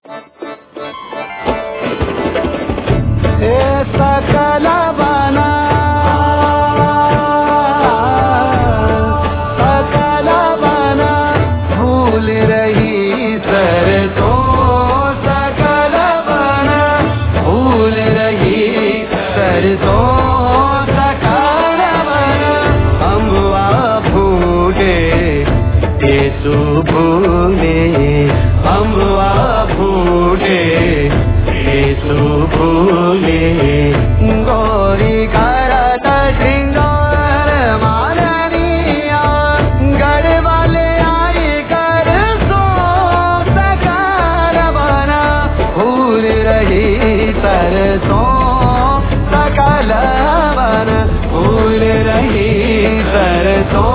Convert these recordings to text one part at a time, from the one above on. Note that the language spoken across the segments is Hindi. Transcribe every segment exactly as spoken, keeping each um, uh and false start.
सकल बना सकल बना भूल रही सरसों, सकल बना भूल रही सरसों, सकल बना अम्बुआ फूटे केसु भूले, अम्बुआ फूटे केसु भूले, गौरी करत श्रृंगार माननिया, गढ़वाले आई कर सो, सकल बना भूल रही सरसों, सकल बना भूल रही सरसों।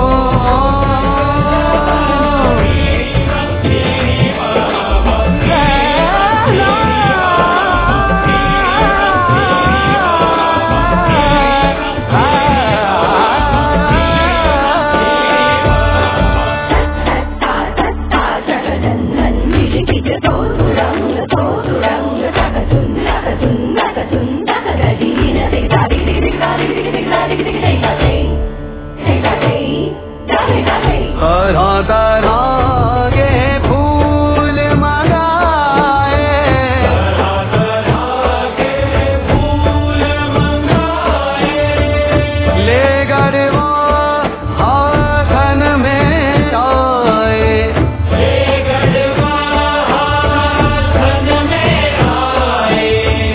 तरह तरह के फूल मंगाए, तरह तरह के फूल मंगाए, ले गरबा हाथन में आए, ले गरबा हाथन में आए,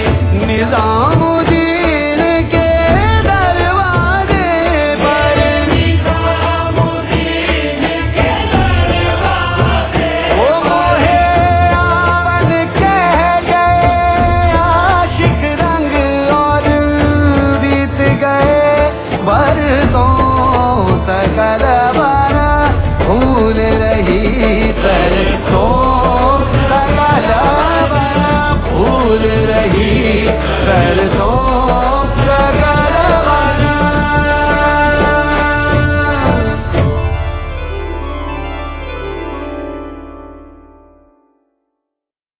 निजामुद्दीन के दरवाजे पर, निजामुद्दीन के दरवाजे वो मोहे आवन कह गए, आशिक रंग और बीत गए बरसों, सकल